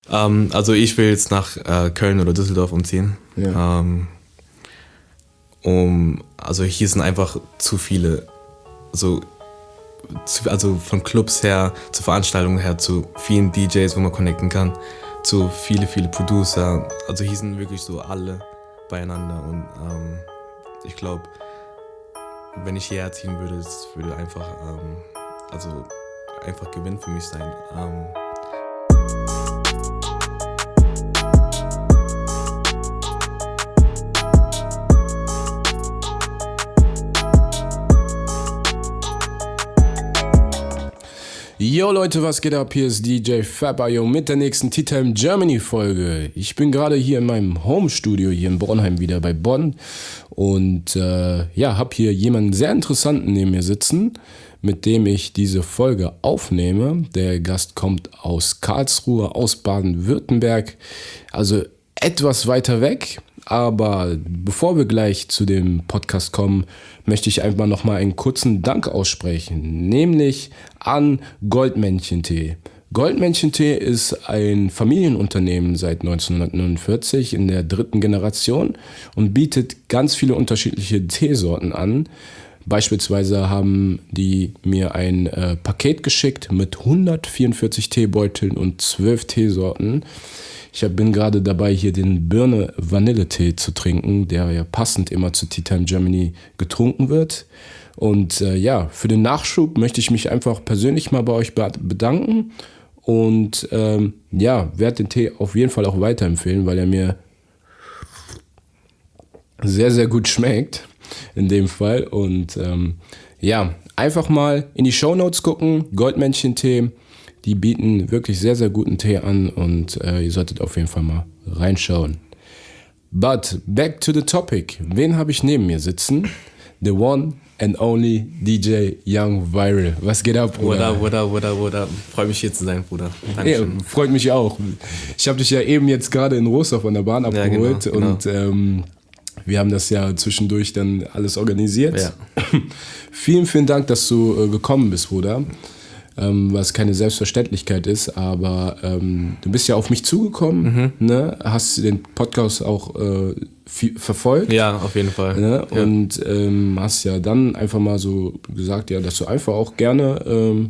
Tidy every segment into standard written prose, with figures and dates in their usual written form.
Also ich will jetzt nach Köln oder Düsseldorf umziehen. Ja. Also hier sind einfach zu viele, also von Clubs her, zu Veranstaltungen her, zu vielen DJs, wo man connecten kann, zu viele Producer. Also hier sind wirklich so alle beieinander und ich glaube, wenn ich hierher ziehen würde, es würde einfach Gewinn für mich sein. Yo Leute, was geht ab? Hier ist DJ Fabayo mit der nächsten Tea Time Germany Folge. Ich bin gerade hier in meinem Home-Studio hier in Bornheim wieder bei Bonn und habe hier jemanden sehr interessanten neben mir sitzen, mit dem ich diese Folge aufnehme. Der Gast kommt aus Karlsruhe, aus Baden-Württemberg, also etwas weiter weg. Aber bevor wir gleich zu dem Podcast kommen, möchte ich einfach nochmal einen kurzen Dank aussprechen, nämlich an Goldmännchen-Tee. Goldmännchen-Tee ist ein Familienunternehmen seit 1949 in der 3. Generation und bietet ganz viele unterschiedliche Teesorten an. Beispielsweise haben die mir ein Paket geschickt mit 144 Teebeuteln und 12 Teesorten. Ich bin gerade dabei, hier den Birne-Vanille-Tee zu trinken, der ja passend immer zu Tea Time Germany getrunken wird. Und für den Nachschub möchte ich mich einfach persönlich mal bei euch bedanken und werde den Tee auf jeden Fall auch weiterempfehlen, weil er mir sehr, sehr gut schmeckt in dem Fall. Und einfach mal in die Shownotes gucken, Goldmännchen-Tee. Die bieten wirklich sehr, sehr guten Tee an und ihr solltet auf jeden Fall mal reinschauen. But back to the topic. Wen habe ich neben mir sitzen? The one and only DJ Young Viral. Was geht ab, Bruder? What up. Freut mich hier zu sein, Bruder. Dankeschön. Ja, freut mich auch. Ich habe dich ja eben jetzt gerade in Rostock von der Bahn abgeholt. Ja, genau. Und wir haben das ja zwischendurch dann alles organisiert. Ja. Vielen, vielen Dank, dass du gekommen bist, Bruder. Was keine Selbstverständlichkeit ist, aber du bist ja auf mich zugekommen, ne? Hast den Podcast auch verfolgt. Ja, auf jeden Fall. Ne? Ja. Und hast ja dann einfach mal so gesagt, ja, dass du einfach auch gerne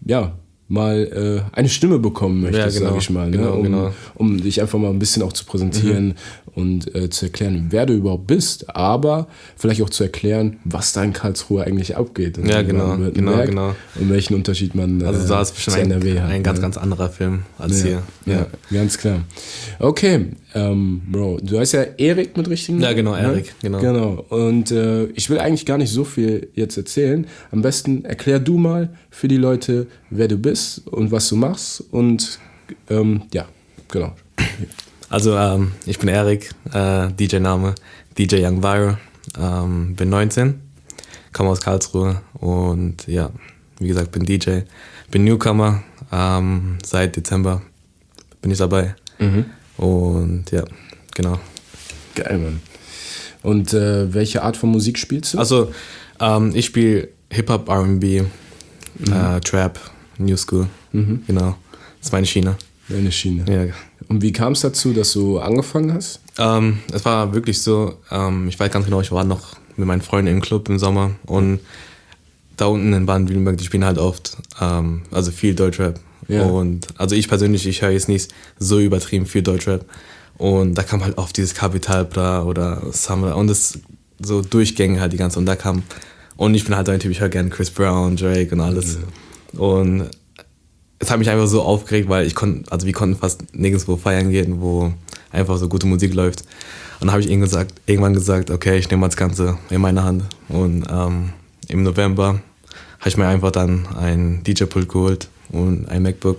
mal eine Stimme bekommen möchtest, sage ich mal. Ne? Um dich einfach mal ein bisschen auch zu präsentieren und zu erklären, wer du überhaupt bist, aber vielleicht auch zu erklären, was da in Karlsruhe eigentlich abgeht. Ja, genau. Und welchen Unterschied man also da ist bestimmt NRW hat. Ein ganz anderer Film als hier. Ja, ganz klar. Okay, Bro, du heißt ja Erik mit richtigen Namen? Ja, genau, Erik. Ne? Genau. Und ich will eigentlich gar nicht so viel jetzt erzählen. Am besten erklär du mal für die Leute, wer du bist und was du machst. Und genau. Also ich bin Erik, DJ-Name DJ Young Viral, bin 19, komme aus Karlsruhe und ja, wie gesagt, bin DJ, bin Newcomer, seit Dezember bin ich dabei und ja, genau. Geil, Mann. Und welche Art von Musik spielst du? Also ich spiele Hip-Hop, R&B, Trap, New School, genau, das ist meine Schiene. Deine Schiene. Ja. Und wie kam es dazu, dass du angefangen hast? Es war wirklich so, ich weiß ganz genau, ich war noch mit meinen Freunden im Club im Sommer und da unten in Baden-Württemberg, die spielen halt oft, also viel Deutschrap. Ja. Und also ich persönlich, ich höre jetzt nicht so übertrieben viel Deutschrap. Und da kam halt oft dieses Capital Bra oder Summer und das so Durchgänge halt die ganze. Und da kam, und ich bin halt ein Typ, ich höre gerne Chris Brown, Drake und alles. Ja. Und es hat mich einfach so aufgeregt, weil wir konnten fast nirgendwo feiern gehen, wo einfach so gute Musik läuft. Und dann habe ich irgendwann gesagt, okay, ich nehme mal das Ganze in meine Hand. Und im November habe ich mir einfach dann ein DJ-Pult geholt und ein MacBook.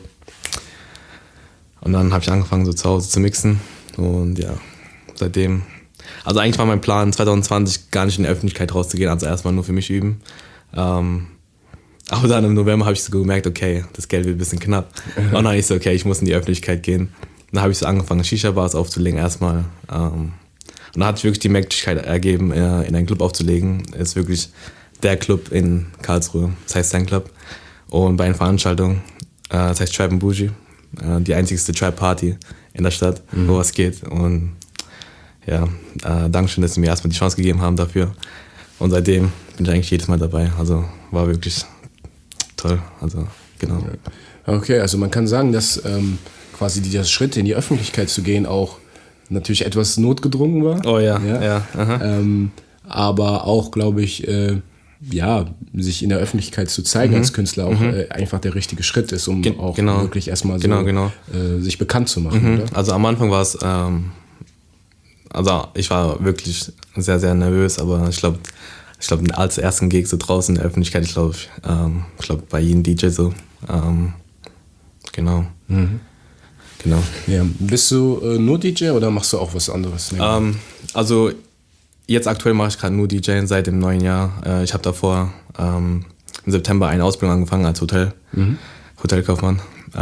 Und dann habe ich angefangen, so zu Hause zu mixen. Und ja, seitdem, also eigentlich war mein Plan 2020 gar nicht in die Öffentlichkeit rauszugehen, also erstmal nur für mich üben. Aber dann im November habe ich so gemerkt, okay, das Geld wird ein bisschen knapp. Und dann habe ich so, okay, ich muss in die Öffentlichkeit gehen. Dann habe ich so angefangen, Shisha-Bars aufzulegen erstmal. Und dann hat sich wirklich die Möglichkeit ergeben, in einen Club aufzulegen. Das ist wirklich der Club in Karlsruhe, das heißt Zen Club. Und bei einer Veranstaltung, das heißt Tribe & Bougie, die einzigste Trap-Party in der Stadt, wo was geht. Und ja, Dankeschön, dass sie mir erstmal die Chance gegeben haben dafür. Und seitdem bin ich eigentlich jedes Mal dabei. Also war wirklich toll. Also genau. Okay, also man kann sagen, dass quasi dieser Schritt in die Öffentlichkeit zu gehen auch natürlich etwas notgedrungen war. Oh ja. Aber auch, glaube ich, sich in der Öffentlichkeit zu zeigen als Künstler auch einfach der richtige Schritt ist, um auch wirklich erstmal so sich bekannt zu machen. Oder? Also am Anfang war es, also ich war wirklich sehr, sehr nervös, aber ich glaube, als ersten Gig so draußen in der Öffentlichkeit, ich glaube bei jedem DJ so, genau. Genau. Ja. Bist du nur DJ oder machst du auch was anderes? Also jetzt aktuell mache ich gerade nur DJ seit dem neuen Jahr. Ich habe davor im September eine Ausbildung angefangen als Hotelkaufmann.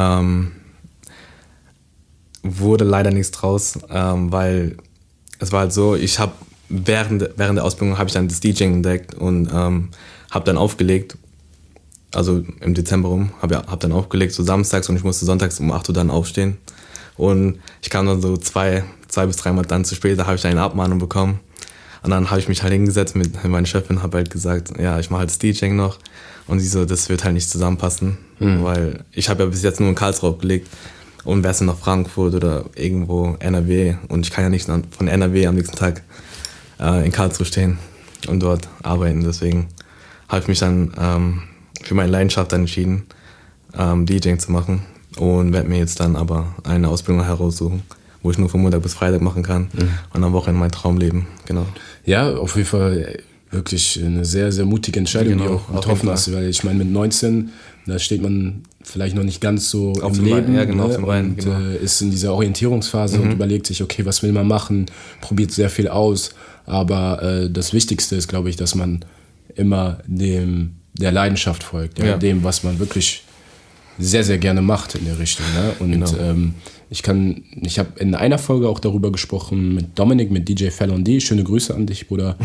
Wurde leider nichts draus, weil es war halt so, ich habe während der Ausbildung habe ich dann das DJing entdeckt und habe dann aufgelegt. Also im Dezember rum, hab dann aufgelegt, so samstags, und ich musste sonntags um 8 Uhr dann aufstehen. Und ich kam dann so zwei bis dreimal dann zu spät, da habe ich eine Abmahnung bekommen. Und dann habe ich mich halt hingesetzt mit meiner Chefin, habe halt gesagt, ja, ich mache halt das DJing noch. Und sie so, das wird halt nicht zusammenpassen, weil ich habe ja bis jetzt nur in Karlsruhe aufgelegt. Und wärst du nach Frankfurt oder irgendwo NRW, und ich kann ja nicht von NRW am nächsten Tag in Karlsruhe stehen und dort arbeiten. Deswegen habe ich mich dann für meine Leidenschaft dann entschieden, DJing zu machen, und werde mir jetzt dann aber eine Ausbildung heraussuchen, wo ich nur von Montag bis Freitag machen kann und am Wochenende mein Traum leben. Genau. Ja, auf jeden Fall wirklich eine sehr, sehr mutige Entscheidung, die du auch getroffen hast, weil ich meine, mit 19, da steht man vielleicht noch nicht ganz so auf im Leben, ist in dieser Orientierungsphase und überlegt sich, okay, was will man machen, probiert sehr viel aus, aber das Wichtigste ist, glaube ich, dass man immer der Leidenschaft folgt, dem, was man wirklich sehr, sehr gerne macht in der Richtung. Ne? Und ich habe in einer Folge auch darüber gesprochen mit Dominik, mit DJ Fallon D, schöne Grüße an dich, Bruder,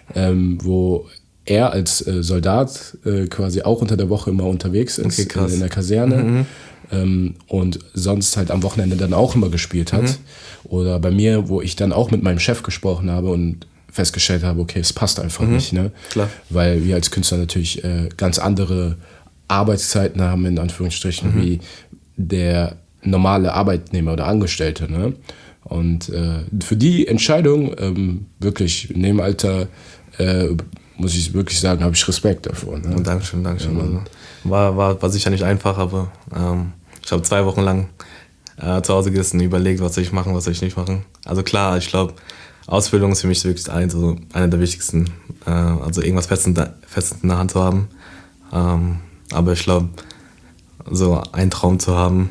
wo er als Soldat quasi auch unter der Woche immer unterwegs ist, in der Kaserne, und sonst halt am Wochenende dann auch immer gespielt hat. Oder bei mir, wo ich dann auch mit meinem Chef gesprochen habe und festgestellt habe, okay, es passt einfach nicht, ne? Klar. Weil wir als Künstler natürlich ganz andere Arbeitszeiten haben, in Anführungsstrichen, wie der normale Arbeitnehmer oder Angestellte, ne? Und für die Entscheidung, wirklich in dem Alter, muss ich wirklich sagen, habe ich Respekt davor. Ne? Dankeschön. Ja, also, war sicher nicht einfach, aber ich habe 2 Wochen lang zu Hause gesessen und überlegt, was soll ich machen, was soll ich nicht machen. Also klar, ich glaube, Ausbildung ist für mich wirklich einer der wichtigsten. Also irgendwas Festes in der Hand zu haben. Aber ich glaube, so einen Traum zu haben,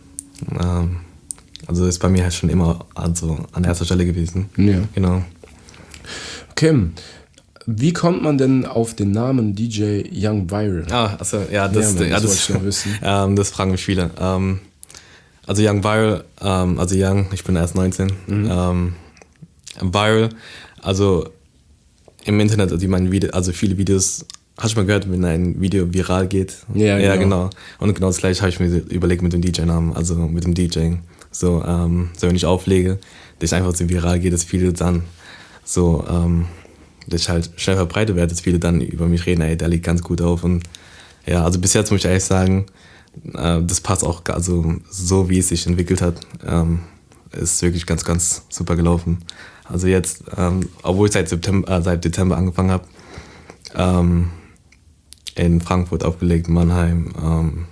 also ist bei mir halt schon immer an erster Stelle gewesen. Ja. Genau. Okay. Wie kommt man denn auf den Namen DJ Young Viral? Das wollte ich noch wissen. Das fragen mich viele. Also Young Viral, also Young, ich bin erst 19. Viral, also im Internet, also viele Videos, hast du mal gehört, wenn ein Video viral geht? Ja, genau. Und genau das gleiche habe ich mir überlegt mit dem DJ-Namen, also mit dem DJing. So wenn ich auflege, dass ich einfach so viral geht, dass viele dann so, dass ich halt schnell verbreitet werde, dass viele dann über mich reden, ey, der liegt ganz gut auf. Und ja, also bis jetzt muss ich ehrlich sagen, das passt auch, also so wie es sich entwickelt hat, ist wirklich ganz, ganz super gelaufen. Also jetzt, obwohl ich seit Dezember angefangen habe, in Frankfurt aufgelegt, Mannheim,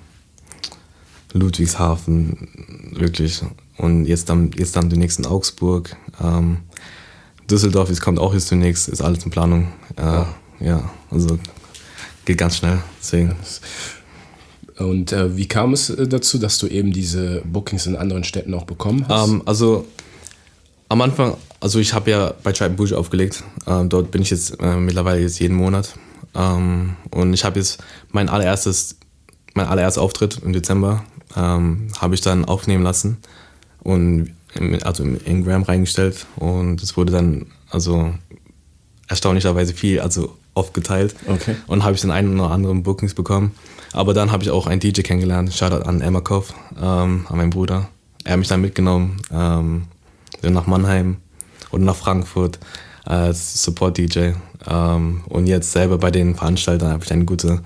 Ludwigshafen, wirklich. Und jetzt dann demnächst in Augsburg, Düsseldorf, jetzt kommt auch jetzt demnächst, ist alles in Planung. Ja, also geht ganz schnell, deswegen. Und wie kam es dazu, dass du eben diese Bookings in anderen Städten auch bekommen hast? Also am Anfang, also ich habe ja bei Tribe Bougie aufgelegt. Dort bin ich jetzt mittlerweile jetzt jeden Monat. Und ich habe jetzt mein allererster Auftritt im Dezember habe ich dann aufnehmen lassen und in Gram reingestellt. Und es wurde dann also erstaunlicherweise viel, also oft geteilt. Okay. Und habe ich den einen oder anderen Bookings bekommen. Aber dann habe ich auch einen DJ kennengelernt, Shoutout an Emakov, an meinen Bruder. Er hat mich dann mitgenommen nach Mannheim oder nach Frankfurt als Support-DJ. Und jetzt selber bei den Veranstaltern habe ich einen guten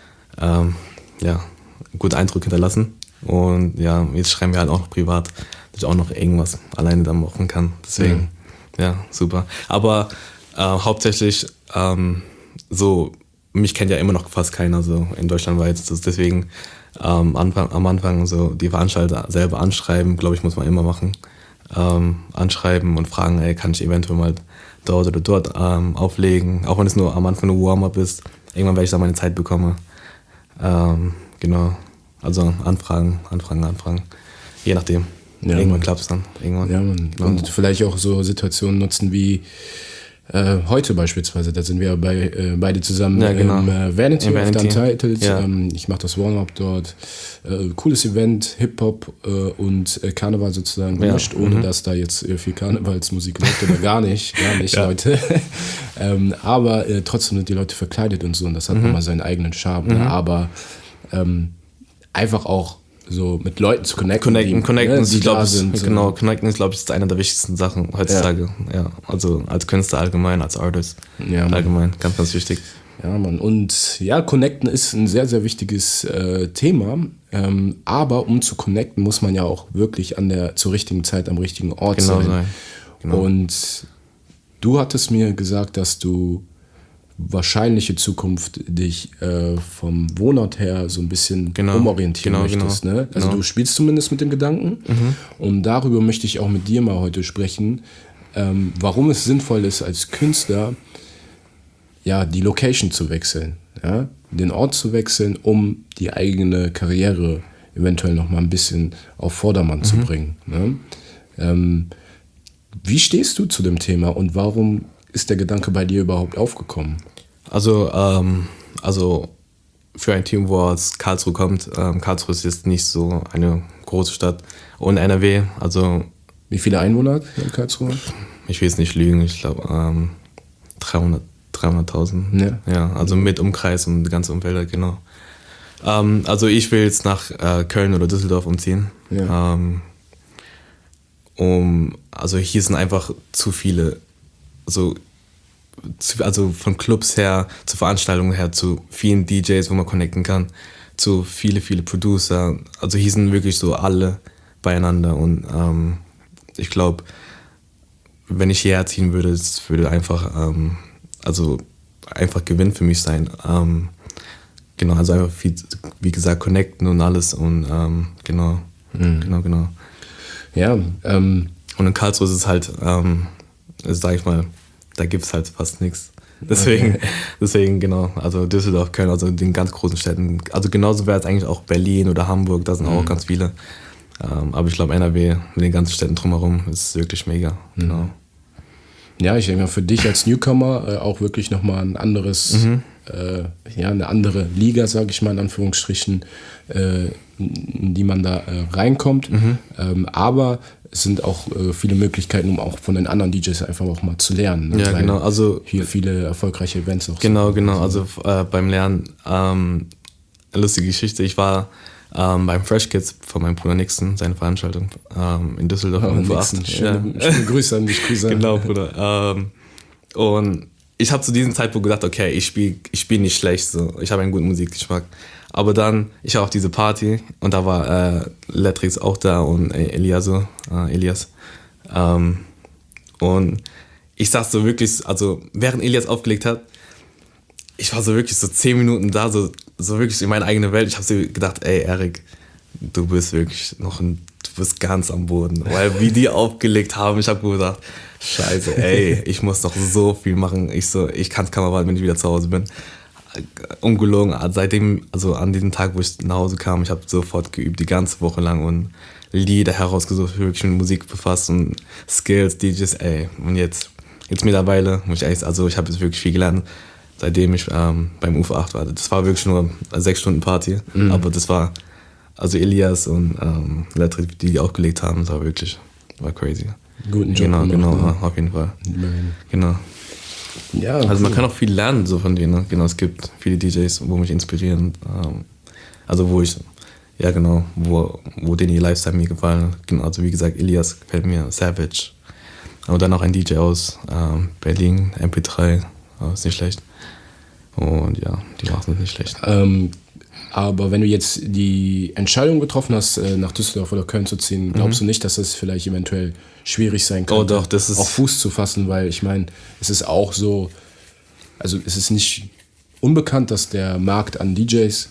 Eindruck hinterlassen. Und ja, jetzt schreiben wir halt auch noch privat, dass ich auch noch irgendwas alleine dann machen kann. Deswegen, ja, super. Aber hauptsächlich so, mich kennt ja immer noch fast keiner so in Deutschland weit. Deswegen am Anfang so die Veranstalter selber anschreiben, glaube ich, muss man immer machen. Anschreiben und fragen, ey, kann ich eventuell mal dort oder dort auflegen, auch wenn es nur am Anfang nur Warm-up ist. Irgendwann werde ich da meine Zeit bekommen. Genau, also anfragen, je nachdem. Ja, irgendwann klappt es dann. Irgendwann. Ja, man. Genau. Und vielleicht auch so Situationen nutzen wie heute beispielsweise, da sind wir beide zusammen im Vanity of the Untitled. Ja. Ich mache das Warm-up dort. Cooles Event, Hip-Hop und Karneval sozusagen gemischt, ohne dass da jetzt viel Karnevalsmusik läuft oder gar nicht Leute. Aber trotzdem sind die Leute verkleidet und so und das hat nochmal seinen eigenen Charme. Ne? Aber einfach auch so mit Leuten zu connecten, die da sind. Genau, connecten ist, glaube ich, eine der wichtigsten Sachen heutzutage. Ja. Also als Künstler allgemein, als Artist allgemein, ganz, ganz wichtig. Ja, Mann. Und ja, connecten ist ein sehr, sehr wichtiges Thema. Aber um zu connecten, muss man ja auch wirklich zur richtigen Zeit am richtigen Ort sein. Genau. Und du hattest mir gesagt, dass du wahrscheinliche Zukunft dich vom Wohnort her so ein bisschen umorientieren möchtest. Ne? Also du spielst zumindest mit dem Gedanken. Und darüber möchte ich auch mit dir mal heute sprechen, warum es sinnvoll ist, als Künstler die Location zu wechseln, den Ort zu wechseln, um die eigene Karriere eventuell noch mal ein bisschen auf Vordermann zu bringen. Ne? Wie stehst du zu dem Thema und warum ist der Gedanke bei dir überhaupt aufgekommen? Also für ein Team, wo aus Karlsruhe kommt, Karlsruhe ist jetzt nicht so eine große Stadt. Und NRW, also... Wie viele Einwohner hat in Karlsruhe? Ich will jetzt nicht lügen, ich glaube 300.000. Ja, also mit Umkreis und die ganze Umfeld, genau. Also ich will jetzt nach Köln oder Düsseldorf umziehen. Ja. Also hier sind einfach zu viele... Also von Clubs her, zu Veranstaltungen her, zu vielen DJs, wo man connecten kann, zu viele Producer. Also hier sind wirklich so alle beieinander und ich glaube, wenn ich hierher ziehen würde, es würde einfach Gewinn für mich sein. Genau, also einfach viel, wie gesagt, connecten und alles und genau. Ja. Und in Karlsruhe ist es halt, sag ich mal, da gibt es halt fast nichts. Deswegen, genau, also Düsseldorf, Köln, also den ganz großen Städten. Also genauso wäre es eigentlich auch Berlin oder Hamburg, da sind auch ganz viele. Aber ich glaube, NRW mit den ganzen Städten drumherum ist wirklich mega. Genau. Ja, ich denke mal, für dich als Newcomer auch wirklich nochmal ein anderes, eine andere Liga, sage ich mal in Anführungsstrichen, in die man da reinkommt. Aber es sind auch viele Möglichkeiten, um auch von den anderen DJs einfach auch mal zu lernen. Ne? Ja, weil genau. Also hier viele erfolgreiche Events auch. Genau. Also beim Lernen, lustige Geschichte. Ich war beim Fresh Kids von meinem Bruder Nixon, seine Veranstaltung in Düsseldorf. Schöne Grüße an dich, Grüße. Genau, Bruder. Und ich habe zu diesem Zeitpunkt gedacht, okay, ich spiel nicht schlecht, so. Ich habe einen guten Musikgeschmack. Aber dann, ich war auf diese Party und da war Letrix auch da und Elias. Und ich saß so wirklich, also während Elias aufgelegt hat, ich war so wirklich so 10 Minuten da, so wirklich in meine eigene Welt. Ich habe so gedacht, ey Erik, du bist wirklich du bist ganz am Boden. Weil wie die aufgelegt haben, ich habe gedacht, scheiße, ey, ich muss noch so viel machen. Ich kann es kaum erwarten, wenn ich wieder zu Hause bin. Ungelogen, seitdem, also an diesem Tag, wo ich nach Hause kam, ich habe sofort geübt, die ganze Woche lang und Lieder herausgesucht, wirklich mit Musik befasst und Skills, DJs, ey. Und jetzt mittlerweile, muss ich ehrlich sagen, also ich habe jetzt wirklich viel gelernt, seitdem ich beim UFO 8 war. Das war wirklich nur eine 6-Stunden-Party, aber das war, also Elias und Leute, die aufgelegt haben, das war crazy. Guten Job Genau, auf jeden Fall. Genau. Ja, also man kann auch viel lernen so von denen. Ne? Genau, es gibt viele DJs, wo mich inspirieren. Also wo ich, ja genau, wo denen ihr Lifestyle mir gefallen hat. Genau, also wie gesagt, Elias gefällt mir, Savage. Und dann auch ein DJ aus Berlin, MP3, ist nicht schlecht. Und ja, die machen es nicht schlecht. Aber wenn du jetzt die Entscheidung getroffen hast, nach Düsseldorf oder Köln zu ziehen, glaubst du nicht, dass es vielleicht eventuell schwierig sein könnte, doch, das ist auch Fuß zu fassen? Weil ich meine, es ist auch so, also es ist nicht unbekannt, dass der Markt an DJs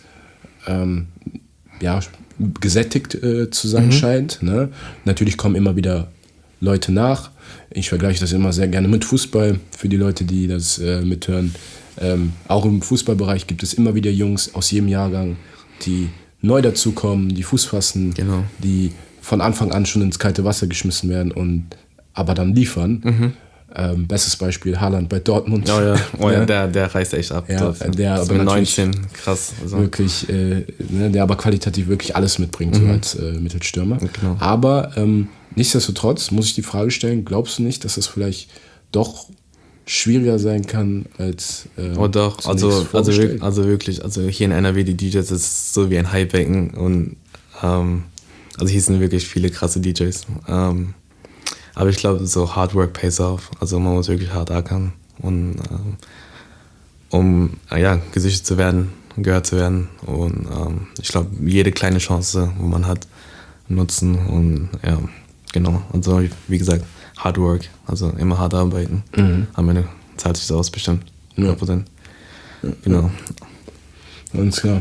gesättigt zu sein scheint. Ne? Natürlich kommen immer wieder Leute nach. Ich vergleiche das immer sehr gerne mit Fußball, für die Leute, die das mithören. Auch im Fußballbereich gibt es immer wieder Jungs aus jedem Jahrgang, die neu dazukommen, die Fuß fassen, Genau. die von Anfang an schon ins kalte Wasser geschmissen werden und aber dann liefern. Bestes Beispiel Haaland bei Dortmund. Ja, der reißt echt ab. Ja, der das aber mit 19, krass. Also. Wirklich, der aber qualitativ wirklich alles mitbringt, so als Mittelstürmer. Genau. Aber nichtsdestotrotz muss ich die Frage stellen, glaubst du nicht, dass es vielleicht doch schwieriger sein kann als doch, also wirklich, also hier in NRW die DJs ist so wie ein Haibecken und also hier sind wirklich viele krasse DJs. Aber ich glaube, so Hard Work pays off. Also man muss wirklich hart ackern und um gesichert zu werden, gehört zu werden. Und ich glaube, jede kleine Chance, wo man hat, nutzen. Und ja, genau. Also wie gesagt, Hard Work, also immer hart arbeiten. Am Ende zahlt sich das aus, bestimmt. 100%. Genau. Ganz klar.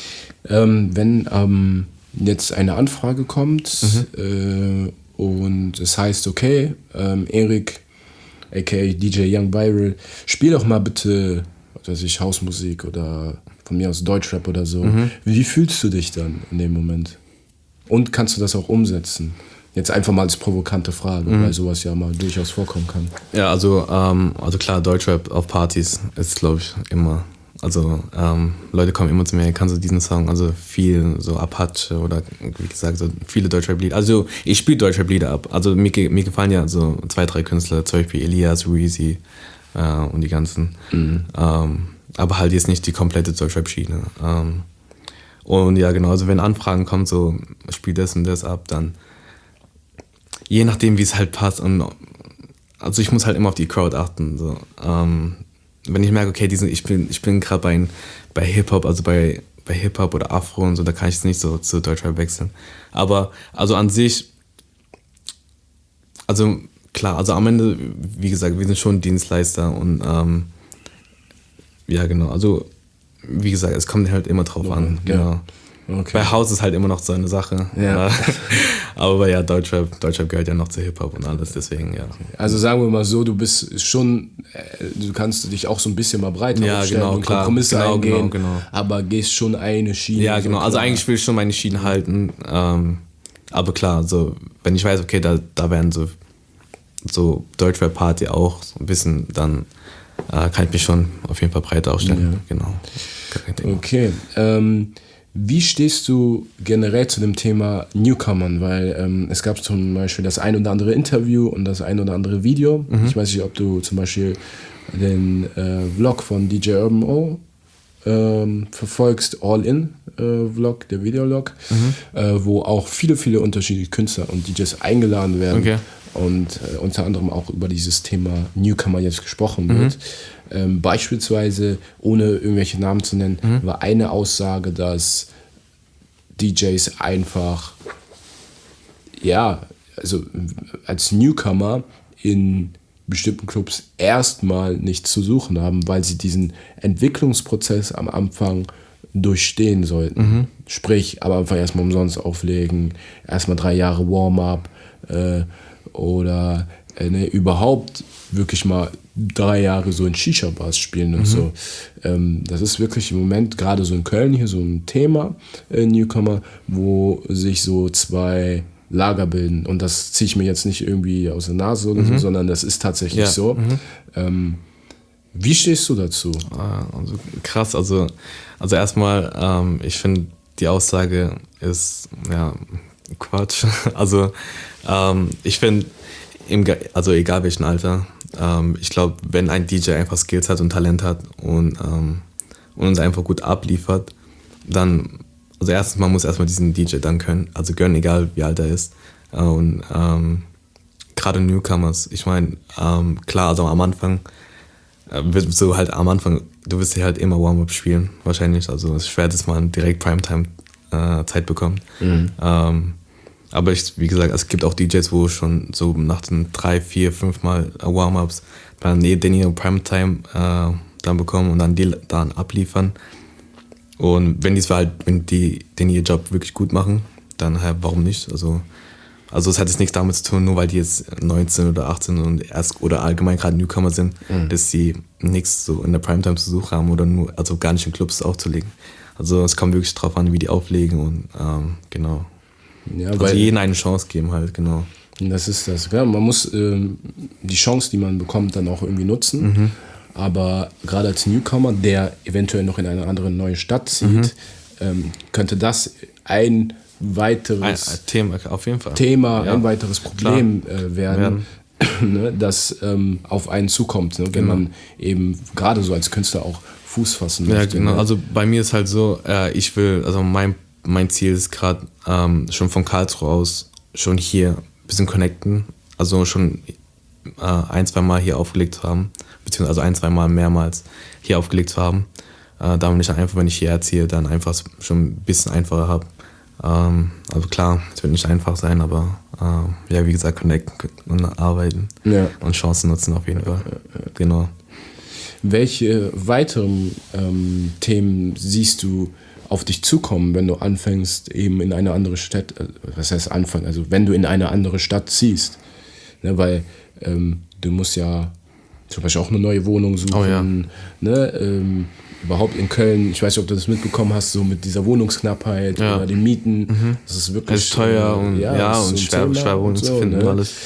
Wenn jetzt eine Anfrage kommt und es heißt, okay, Erik, aka DJ Young Viral, spiel doch mal bitte, was weiß ich, Hausmusik oder von mir aus Deutschrap oder so. Wie fühlst du dich dann in dem Moment? Und kannst du das auch umsetzen? Jetzt einfach mal als provokante Frage, weil sowas ja mal durchaus vorkommen kann. Ja, also klar, Deutschrap auf Partys ist, glaube ich, immer. Also Leute kommen immer zu mir, kannst du diesen Song, also viel so Apache oder wie gesagt, so viele Deutschrap-Lieder. Also ich spiele Deutschrap-Lieder ab. Also mir gefallen ja so 2, 3 Künstler, zum Beispiel Elias, Reezy und die ganzen. Aber halt jetzt nicht die komplette Deutschrap-Schiene. Und ja, genau, also wenn Anfragen kommen, so spiel das und das ab, dann je nachdem, wie es halt passt. Und also ich muss halt immer auf die Crowd achten. So. Wenn ich merke, okay, ich bin gerade bei Hip-Hop, also bei Hip-Hop oder Afro und so, da kann ich es nicht so zu Deutschrap wechseln. Aber also an sich, also klar, also am Ende, wie gesagt, wir sind schon Dienstleister und ja genau, also wie gesagt, es kommt halt immer drauf an. Genau. Okay. Bei House ist halt immer noch so eine Sache. Ja. Aber ja, Deutschrap gehört ja noch zu Hip-Hop und alles, deswegen, ja. Also sagen wir mal so, du bist schon, du kannst dich auch so ein bisschen mal breiter aufstellen und Kompromisse eingehen, aber gehst schon eine Schiene. Ja, genau, so also eigentlich will ich schon meine Schiene halten, aber klar, so, wenn ich weiß, okay, da werden so Deutschrap-Party auch so ein bisschen, dann kann ich mich schon auf jeden Fall breiter aufstellen. Ja. Genau. Okay, wie stehst du generell zu dem Thema Newcomern? Weil es gab zum Beispiel das ein oder andere Interview und das ein oder andere Video. Ich weiß nicht, ob du zum Beispiel den Vlog von DJ Urban O verfolgst, All-In-Vlog, der Videolog, wo auch viele unterschiedliche Künstler und DJs eingeladen werden. Okay. Und unter anderem auch über dieses Thema Newcomer jetzt gesprochen wird. Beispielsweise, ohne irgendwelche Namen zu nennen, war eine Aussage, dass DJs einfach, also als Newcomer in bestimmten Clubs erstmal nichts zu suchen haben, weil sie diesen Entwicklungsprozess am Anfang durchstehen sollten. Sprich, aber einfach erstmal umsonst auflegen, erstmal 3 Jahre Warm-up, oder überhaupt wirklich mal 3 Jahre so in Shisha-Bars spielen und so. Das ist wirklich im Moment gerade so in Köln hier so ein Thema, Newcomer, wo sich so 2 Lager bilden. Und das ziehe ich mir jetzt nicht irgendwie aus der Nase oder so, sondern das ist tatsächlich so. Wie stehst du dazu? Also krass, also erstmal, ich finde, die Aussage ist Quatsch. Also ich finde, also egal welchen Alter, ich glaube, wenn ein DJ einfach Skills hat und Talent hat und uns einfach gut abliefert, dann, also erstens, man muss erstmal diesen DJ dann können, also gönnen, egal wie alt er ist. Und gerade Newcomers, ich meine, klar, also am Anfang, du wirst ja halt immer Warm-Up spielen, wahrscheinlich, also es ist schwer, dass man direkt Primetime-Zeit bekommt. Aber wie gesagt, es gibt auch DJs, wo schon so nach den 3, 4, 5 Mal Warm-Ups dann den ihre Primetime dann bekommen und dann abliefern. Und wenn die den ihr Job wirklich gut machen, dann warum nicht? Also es hat jetzt nichts damit zu tun, nur weil die jetzt 19 oder 18 und oder allgemein gerade Newcomer sind, dass sie nichts so in der Primetime zu suchen haben oder also gar nicht in Clubs aufzulegen. Also es kommt wirklich drauf an, wie die auflegen und genau. Ja, also jedem eine Chance geben halt, genau. Das ist das. Ja, man muss die Chance, die man bekommt, dann auch irgendwie nutzen. Aber gerade als Newcomer, der eventuell noch in eine andere neue Stadt zieht, könnte das ein weiteres Thema, auf jeden Fall. Ein weiteres Problem werden. Ne, das auf einen zukommt, ne, wenn man eben gerade so als Künstler auch Fuß fassen möchte. Ja, genau. Ne? Also bei mir ist halt so, mein Ziel ist gerade schon von Karlsruhe aus schon hier ein bisschen connecten, also schon 1-2 Mal hier aufgelegt zu haben, beziehungsweise 1-2 Mal mehrmals hier aufgelegt zu haben, damit ich dann einfach, wenn ich hierher ziehe, dann einfach schon ein bisschen einfacher habe. Also klar, es wird nicht einfach sein, aber wie gesagt, connecten und arbeiten und Chancen nutzen auf jeden Fall. Genau. Welche weiteren Themen siehst du auf dich zukommen, wenn du anfängst, eben in eine andere Stadt, was heißt anfangen, also wenn du in eine andere Stadt ziehst, ne, weil du musst ja zum Beispiel auch eine neue Wohnung suchen, ne, überhaupt in Köln, ich weiß nicht, ob du das mitbekommen hast, so mit dieser Wohnungsknappheit oder den Mieten, das ist wirklich das ist teuer und und schwer Wohnungen zu finden, ne? Alles.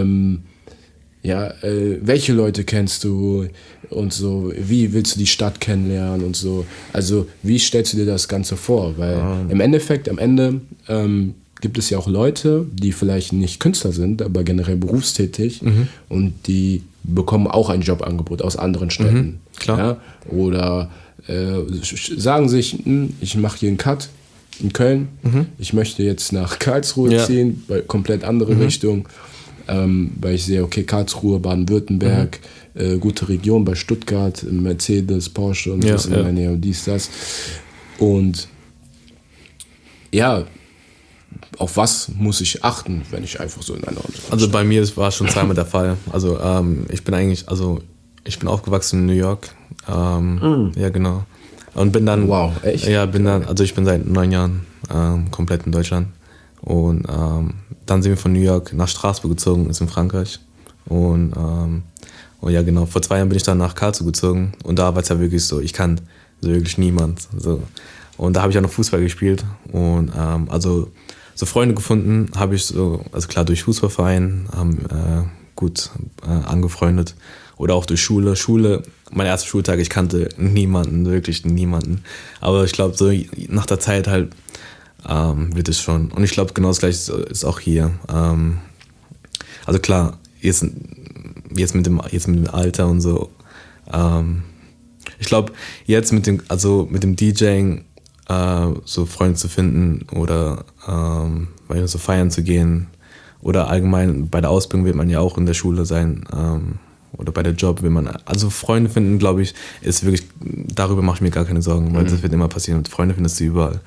Welche Leute kennst du und so, wie willst du die Stadt kennenlernen und so, also wie stellst du dir das Ganze vor, weil am Ende gibt es ja auch Leute, die vielleicht nicht Künstler sind, aber generell berufstätig und die bekommen auch ein Jobangebot aus anderen Städten. Klar. Ja? Oder sagen sich, ich mache hier einen Cut in Köln, ich möchte jetzt nach Karlsruhe ziehen, bei komplett andere Richtung, weil ich sehe, okay, Karlsruhe, Baden-Württemberg, gute Region bei Stuttgart, Mercedes, Porsche und das in der Nähe und dies, das. Und ja, auf was muss ich achten, wenn ich einfach so in einer anderen Stadt Also bei mir war es schon zweimal der Fall. Also ich bin aufgewachsen in New York. Ja, genau. Und bin dann. Wow, echt? Ja, ich bin seit 9 Jahren komplett in Deutschland. Und dann sind wir von New York nach Straßburg gezogen, ist in Frankreich. Und ja, genau, vor 2 Jahren bin ich dann nach Karlsruhe gezogen. Und da war es ja wirklich so, ich kannte so wirklich niemand. So. Und da habe ich auch noch Fußball gespielt. Und so Freunde gefunden habe ich so, also klar durch Fußballverein, haben gut angefreundet. Oder auch durch Schule. Mein erster Schultag, ich kannte niemanden, wirklich niemanden. Aber ich glaube, so nach der Zeit halt wird es schon. Und ich glaube, genau das Gleiche ist auch hier. Also klar, jetzt mit dem Alter und so. Ich glaube, jetzt mit dem DJing so Freunde zu finden oder so feiern zu gehen. Oder allgemein bei der Ausbildung wird man ja auch in der Schule sein. Oder bei der Job will man, also Freunde finden, glaube ich, ist wirklich, darüber mache ich mir gar keine Sorgen, weil das wird immer passieren. Freunde findest du überall.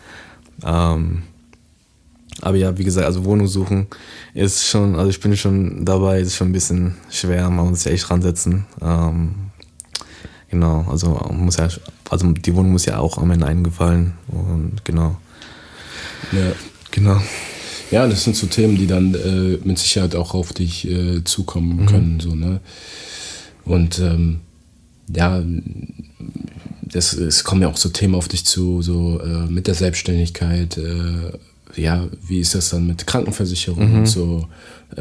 Aber ja, wie gesagt, also Wohnung suchen ist schon, also ich bin schon dabei, ist schon ein bisschen schwer, man muss sich echt ransetzen. Genau, also die Wohnung muss ja auch am Ende eingefallen und genau. Ja. Genau. Ja, das sind so Themen, die dann mit Sicherheit auch auf dich zukommen können. So, ne? Und es kommen ja auch so Themen auf dich zu, so mit der Selbstständigkeit. Wie ist das dann mit Krankenversicherung und so?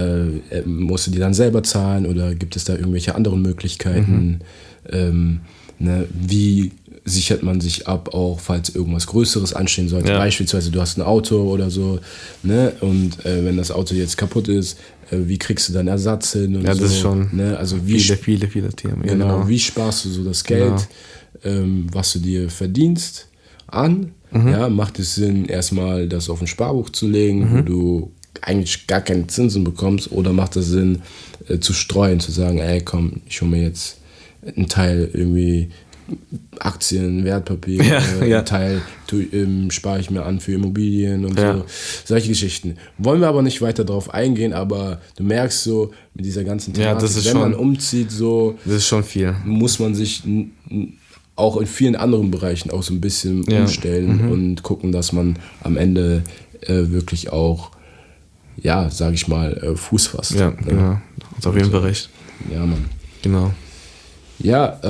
Musst du die dann selber zahlen oder gibt es da irgendwelche anderen Möglichkeiten? Ne? Wie sichert man sich ab, auch falls irgendwas Größeres anstehen sollte. Beispielsweise du hast ein Auto oder so, ne? Und wenn das Auto jetzt kaputt ist, wie kriegst du dann Ersatz hin und ja, so. Das ist schon ne? Also wie viele Themen. Genau, wie sparst du so das Geld, was du dir verdienst, an? Ja, macht es Sinn, erstmal das auf ein Sparbuch zu legen, wo du eigentlich gar keine Zinsen bekommst, oder macht es Sinn, zu streuen, zu sagen, ey komm, ich hole mir jetzt einen Teil irgendwie Aktien, Wertpapier, einen Teil spare ich mir an für Immobilien und so, solche Geschichten. Wollen wir aber nicht weiter drauf eingehen, aber du merkst so, mit dieser ganzen Thematik, wenn man umzieht, so, das ist schon viel. Muss man sich auch in vielen anderen Bereichen auch so ein bisschen umstellen und gucken, dass man am Ende wirklich auch, ja, sag ich mal, Fuß fasst. Ja, genau. Hast auf jeden Fall recht. Ja, Mann. Genau. Ja,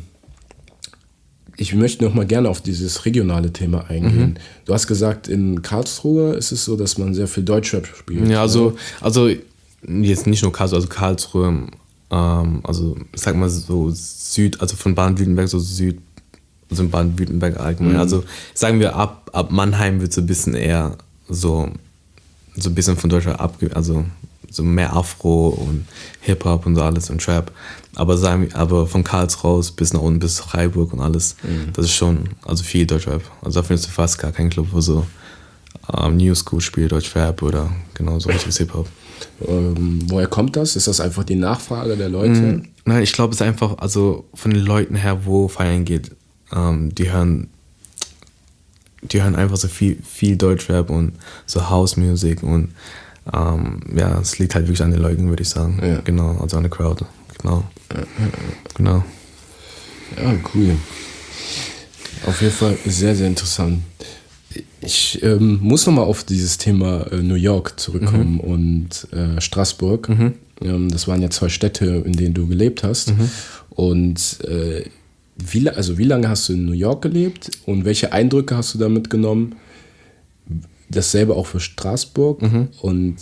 ich möchte noch mal gerne auf dieses regionale Thema eingehen. Du hast gesagt, in Karlsruhe ist es so, dass man sehr viel Deutschrap spielt. Ja, also jetzt nicht nur Karlsruhe, also Karlsruhe, also ich sag mal so Süd, also von Baden-Württemberg so Süd, also in Baden-Württemberg allgemein. Also sagen wir ab Mannheim wird so ein bisschen eher so ein bisschen von Deutschrap also so mehr Afro und Hip-Hop und so alles und Trap. Aber von Karls raus bis nach unten, bis Freiburg und alles, das ist schon, also viel Deutschrap. Also da findest du fast gar keinen Club, wo so New School spielt, Deutschrap oder genau so richtiges Hip-Hop. Woher kommt das? Ist das einfach die Nachfrage der Leute? Nein, ich glaube, es ist einfach, also von den Leuten her, wo feiern geht, die hören einfach so viel Deutschrap und so House-Music und ja, es liegt halt wirklich an den Leuten, würde ich sagen. Ja. Genau, also an der Crowd. Genau. Ja, cool. Auf jeden Fall sehr, sehr interessant. Ich muss nochmal auf dieses Thema New York zurückkommen und Straßburg. Das waren ja 2 Städte, in denen du gelebt hast. Und wie lange hast du in New York gelebt und welche Eindrücke hast du da mitgenommen? Dasselbe auch für Straßburg. Und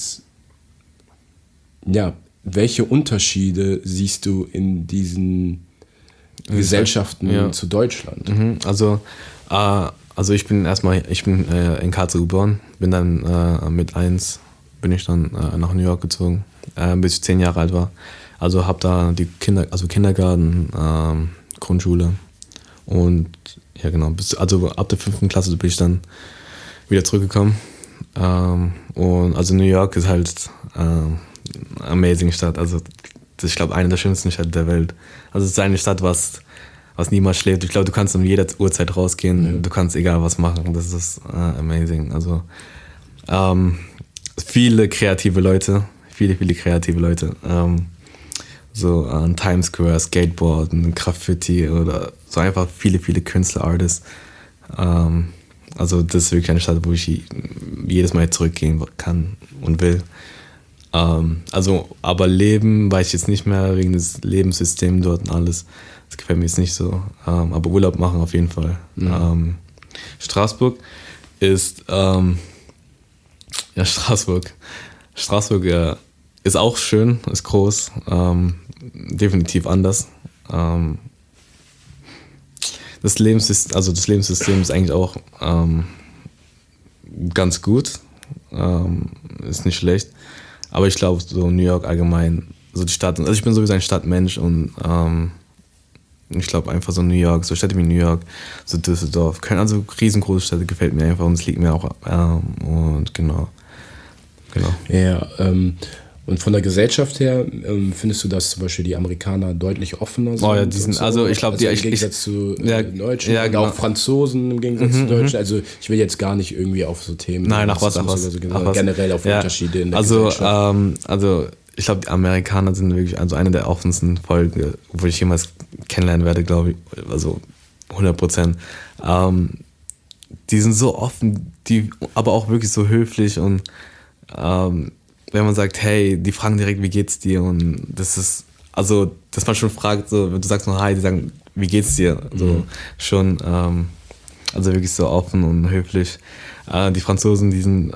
ja, welche Unterschiede siehst du in diesen Gesellschaften zu Deutschland? Also ich bin in Karlsruhe geboren, bin dann mit 1 bin ich dann nach New York gezogen, bis ich 10 Jahre alt war. Also habe da die Kindergarten, Grundschule und ja genau, also ab der 5. Klasse bin ich dann wieder zurückgekommen. Und also New York ist halt amazing Stadt. Also das ist, ich glaube, eine der schönsten Städte der Welt. Also es ist eine Stadt, was niemals schläft. Ich glaube, du kannst um jede Uhrzeit rausgehen. Du kannst egal was machen. Das ist amazing. Also viele kreative Leute. Viele kreative Leute. So an Times Square, Skateboarden, Graffiti oder so einfach viele Künstler, Artists. Also das ist wirklich eine Stadt, wo ich jedes Mal zurückgehen kann und will. Aber leben weiß ich jetzt nicht mehr, wegen des Lebenssystems dort und alles. Das gefällt mir jetzt nicht so. Aber Urlaub machen auf jeden Fall. Straßburg ist, Straßburg ist auch schön, ist groß, definitiv anders. Das Lebenssystem ist eigentlich auch ganz gut, ist nicht schlecht. Aber ich glaube, so New York allgemein, so die Stadt, also ich bin sowieso ein Stadtmensch und ich glaube einfach so New York, so Städte wie New York, so Düsseldorf, Köln, also riesengroße Städte gefällt mir einfach und es liegt mir auch und genau. Ja, und von der Gesellschaft her, findest du, dass zum Beispiel die Amerikaner deutlich offener sind? Oh ja, die sind, also ich glaube, im Gegensatz zu Deutschen und auch Franzosen im Gegensatz zu Deutschen. Also ich will jetzt gar nicht irgendwie auf so Themen. Nein, nach was. Generell auf Unterschiede in der Gesellschaft. Also ich glaube, die Amerikaner sind wirklich eine der offensten Folgen, wo ich jemals kennenlernen werde, glaube ich. Also 100%. Die sind so offen, aber auch wirklich so höflich und wenn man sagt, hey, die fragen direkt, wie geht's dir? Und das ist, also, dass man schon fragt, so, wenn du sagst nur hi, die sagen, wie geht's dir? So, schon, also wirklich so offen und höflich. Die Franzosen, die sind,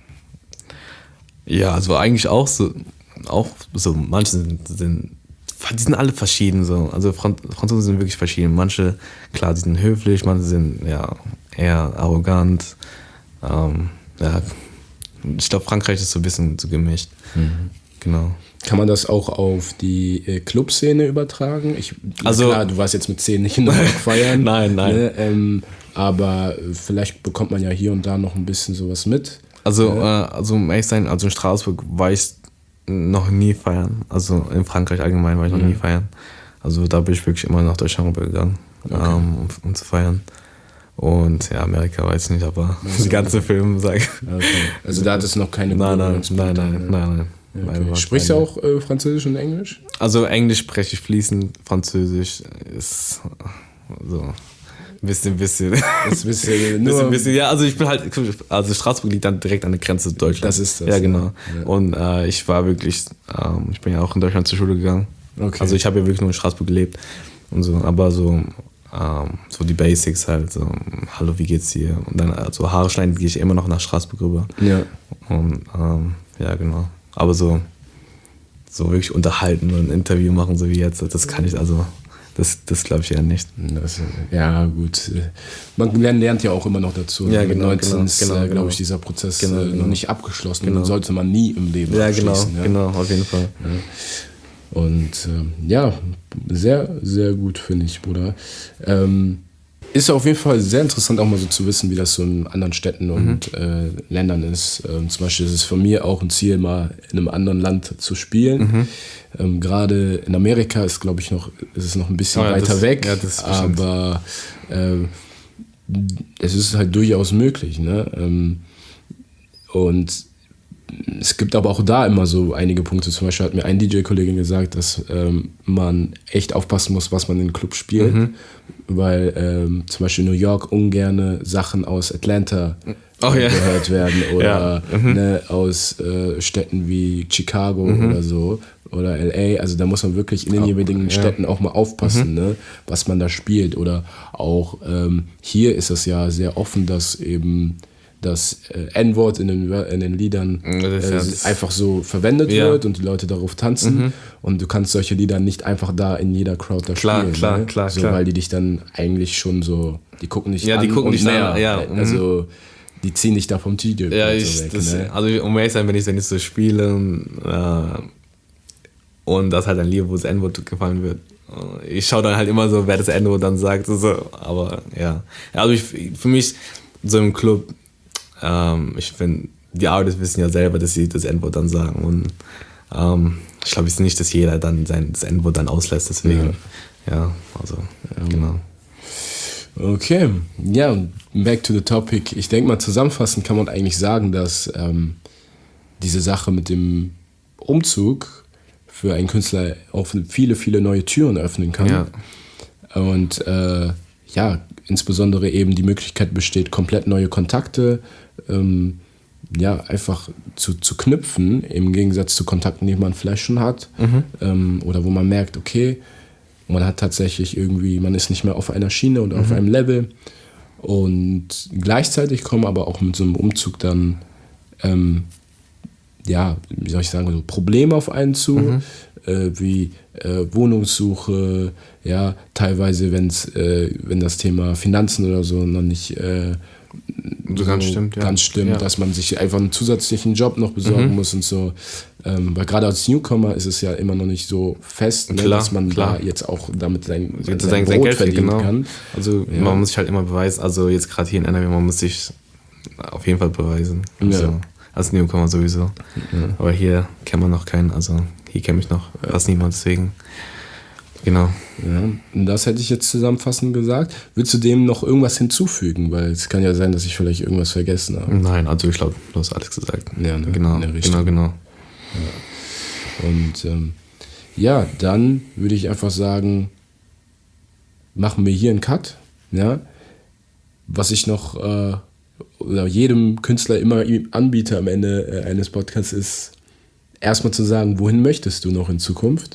ja, also eigentlich auch so, manche sind die sind alle verschieden so. Also Franzosen sind wirklich verschieden. Manche, klar, die sind höflich, manche sind ja eher arrogant. Ja, ich glaube, Frankreich ist so ein bisschen so gemischt. Genau. Kann man das auch auf die Clubszene übertragen? Also, klar, du warst jetzt mit 10 nicht in New York feiern. Nein. Ne? Aber vielleicht bekommt man ja hier und da noch ein bisschen sowas mit. Also um ehrlich sein, also in Straßburg war ich noch nie feiern. Also in Frankreich allgemein war ich noch nie feiern. Also da bin ich wirklich immer nach Deutschland rübergegangen, um zu feiern. Und ja, Amerika weiß ich nicht, aber die ganze Film sage okay. Also da hat es noch keine Nein. Okay. Sprichst du auch Französisch und Englisch? Also Englisch spreche ich fließend, Französisch ist so ein bisschen. Ja, also ich bin halt, also Straßburg liegt dann direkt an der Grenze zu Deutschland. Das ist das. Ja, genau. Ja. Und ich war wirklich, ich bin ja auch in Deutschland zur Schule gegangen. Okay. Also ich habe ja wirklich nur in Straßburg gelebt und so, aber so die Basics halt, so, hallo, wie geht's dir? Und dann, also Haare schneiden gehe ich immer noch nach Straßburg rüber. Ja. Und ja, genau. Aber so wirklich unterhalten und ein Interview machen, so wie jetzt, das kann ich, also das glaube ich eher nicht. Ja, gut. Man lernt ja auch immer noch dazu. Ja, genau. 19 ist, glaube ich, dieser Prozess noch nicht abgeschlossen. Genau. Sollte man nie im Leben abschließen. Ja, genau, auf jeden Fall. Ja. Und ja, sehr, sehr gut, finde ich, Bruder. Ist auf jeden Fall sehr interessant, auch mal so zu wissen, wie das so in anderen Städten und Ländern ist. Zum Beispiel ist es für mich auch ein Ziel, mal in einem anderen Land zu spielen. Gerade in Amerika ist es noch ein bisschen weiter weg, aber es ist halt durchaus möglich. Ne? Und es gibt aber auch da immer so einige Punkte. Zum Beispiel hat mir ein DJ-Kollege gesagt, dass man echt aufpassen muss, was man in den Club spielt. Weil zum Beispiel New York ungerne Sachen aus Atlanta gehört werden. Oder aus Städten wie Chicago oder so. Oder L.A. Also da muss man wirklich in den jeweiligen Städten auch mal aufpassen, ne, was man da spielt. Oder auch hier ist es ja sehr offen, dass eben das N-Wort in den Liedern einfach so verwendet wird und die Leute darauf tanzen. Und du kannst solche Lieder nicht einfach da in jeder Crowd da spielen. Klar. Weil die dich dann eigentlich schon so, die gucken dich an. Die gucken dich an, Also die ziehen dich da vom DJ weg. Also um ehrlich zu sein, wenn ich so spiele und das halt ein Lied, wo das N-Wort gefallen wird, ich schaue dann halt immer so, wer das N-Wort dann sagt. So. Aber ja. Also für mich so im Club, ich finde, die Artists wissen ja selber, dass sie das N-Wort dann sagen. Und ich glaube jetzt nicht, dass jeder dann das N-Wort dann auslässt. Deswegen, genau. Okay, ja, back to the topic. Ich denke mal, zusammenfassend kann man eigentlich sagen, dass diese Sache mit dem Umzug für einen Künstler auch viele, viele neue Türen öffnen kann. Ja. Und insbesondere eben die Möglichkeit besteht, komplett neue Kontakte einfach zu knüpfen, im Gegensatz zu Kontakten, die man vielleicht schon hat. Oder wo man merkt, okay, man hat tatsächlich irgendwie, man ist nicht mehr auf einer Schiene oder auf einem Level. Und gleichzeitig kommen aber auch mit so einem Umzug dann wie soll ich sagen, so Probleme auf einen zu, wie Wohnungssuche, teilweise, wenn das Thema Finanzen oder so noch nicht ganz stimmt, dass man sich einfach einen zusätzlichen Job noch besorgen muss und so. Weil gerade als Newcomer ist es ja immer noch nicht so fest, dass man da jetzt auch damit sein Brot Geld verdienen kann. Also man muss sich halt immer beweisen, also jetzt gerade hier in NRW, man muss sich auf jeden Fall beweisen. Also, als Newcomer sowieso. Aber hier kennt man noch keinen, also hier kenne ich noch fast niemand, deswegen genau. Ja, und das hätte ich jetzt zusammenfassend gesagt. Willst du dem noch irgendwas hinzufügen? Weil es kann ja sein, dass ich vielleicht irgendwas vergessen habe. Nein, also ich glaube, du hast alles gesagt. Ja, ne? Genau. Ja. Und dann würde ich einfach sagen, machen wir hier einen Cut. Ja? Was ich noch oder jedem Künstler immer anbiete am Ende eines Podcasts ist, erstmal zu sagen, wohin möchtest du noch in Zukunft?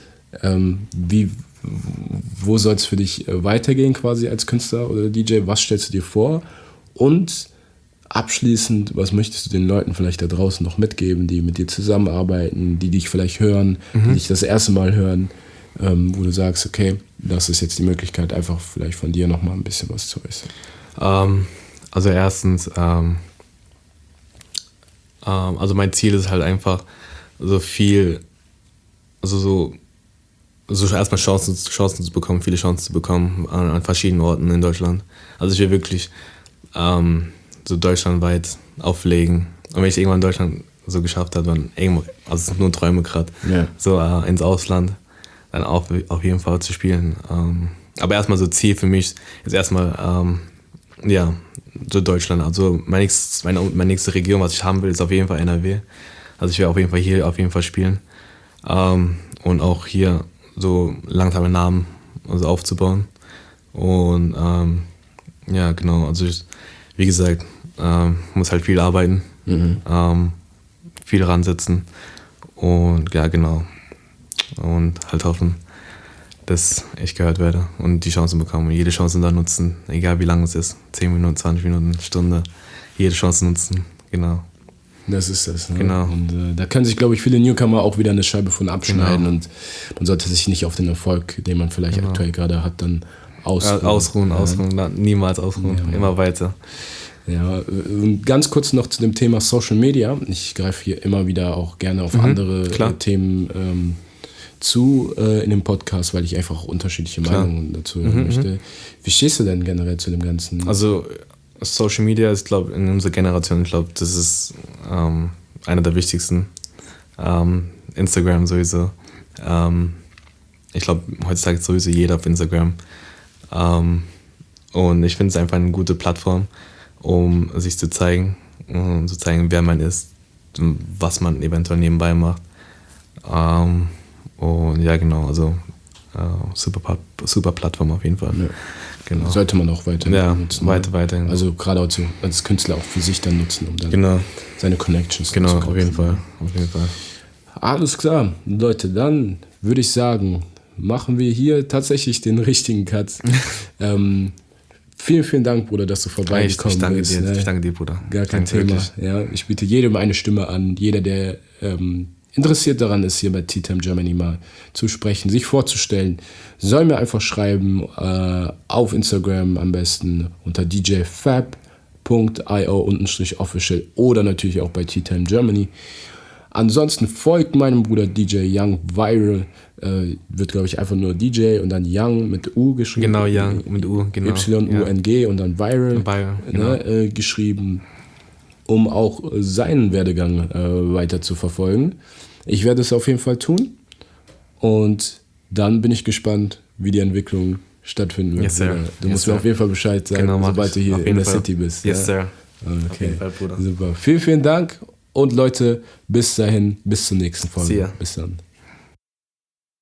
Wo soll es für dich weitergehen quasi als Künstler oder DJ? Was stellst du dir vor? Und abschließend, was möchtest du den Leuten vielleicht da draußen noch mitgeben, die mit dir zusammenarbeiten, die dich vielleicht hören, die dich das erste Mal hören? wo du sagst, okay, das ist jetzt die Möglichkeit, einfach vielleicht von dir nochmal ein bisschen was zu äußern? Also erstens, also mein Ziel ist halt einfach so viel, also so erstmal Chancen zu bekommen, viele Chancen zu bekommen an verschiedenen Orten in Deutschland. Also ich will wirklich so deutschlandweit auflegen. Und wenn ich irgendwann in Deutschland so geschafft habe, dann irgendwo, also es sind nur Träume gerade, so ins Ausland, dann auch auf jeden Fall zu spielen. Aber erstmal so Ziel für mich ist erstmal, so Deutschland. Also meine nächste Region, was ich haben will, ist auf jeden Fall NRW. Also ich werde auf jeden Fall hier spielen. Und auch hier so langsam einen Namen aufzubauen. Und ja, genau, also wie gesagt, muss halt viel arbeiten, viel ransetzen und ja, genau. Und halt hoffen, dass ich gehört werde und die Chancen bekomme. Und jede Chance dann nutzen, egal wie lange es ist. 10 Minuten, 20 Minuten, Stunde. Jede Chance nutzen, genau. Das ist das. Ne? Genau. Und da können sich, glaube ich, viele Newcomer auch wieder eine Scheibe von abschneiden. Und man sollte sich nicht auf den Erfolg, den man vielleicht aktuell gerade hat, dann ausruhen. Ausruhen. Niemals ausruhen. Ja. Immer weiter. Ja, und ganz kurz noch zu dem Thema Social Media. Ich greife hier immer wieder auch gerne auf andere Themen zu in dem Podcast, weil ich einfach auch unterschiedliche Meinungen dazu hören möchte. Wie stehst du denn generell zu dem Ganzen? Also Social Media ist, glaube ich, in unserer Generation, ich glaube, das ist einer der wichtigsten. Instagram sowieso. Ich glaube, heutzutage ist sowieso jeder auf Instagram. Und ich finde es einfach eine gute Plattform, um sich zu zeigen und zu zeigen, wer man ist, was man eventuell nebenbei macht. Und ja, genau, also super Plattform auf jeden Fall. Ja. Genau. Sollte man auch weiterhin nutzen. Weiterhin. Also gerade als Künstler auch für sich dann nutzen, um dann seine Connections zu knüpfen. Auf jeden Fall. Alles klar, Leute, dann würde ich sagen, machen wir hier tatsächlich den richtigen Cut. Vielen Dank, Bruder, dass du vorbeigekommen bist. Ich danke dir, Bruder. Gar kein Thema. Ja, ich biete jedem eine Stimme an. Jeder, der interessiert daran ist, hier bei T-Time Germany mal zu sprechen, sich vorzustellen, soll mir einfach schreiben, auf Instagram am besten unter djfab.io_official oder natürlich auch bei T-Time Germany. Ansonsten folgt meinem Bruder DJ Young Viral, wird glaube ich einfach nur DJ und dann Young mit U geschrieben. Genau, Young mit U, genau. Y-U-N-G und dann Viral genau. Geschrieben, um auch seinen Werdegang weiter zu verfolgen. Ich werde es auf jeden Fall tun und dann bin ich gespannt, wie die Entwicklung stattfinden wird. Yes, sir. Du musst mir auf jeden Fall Bescheid sagen, sobald du hier in der City bist. Yes, sir. Okay. Auf jeden Fall, Bruder. Super. Vielen Dank und Leute, bis dahin, bis zur nächsten Folge. See ya. Bis dann.